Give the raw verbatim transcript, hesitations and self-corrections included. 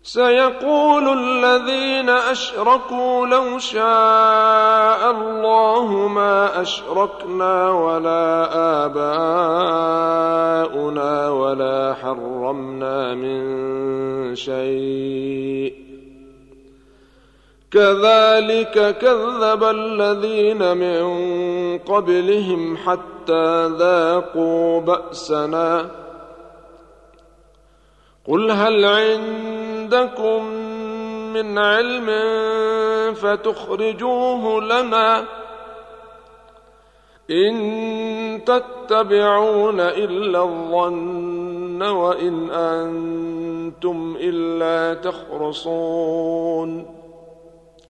سيقول الذين أشركوا لو شاء الله ما أشركنا ولا آباؤنا ولا حرمنا من شيء كذلك كذب الذين من قبلهم حتى ذاقوا بأسنا قل هل عندكم من علم فتخرجوه لنا إن تتبعون إلا الظن وإن أنتم إلا تخرصون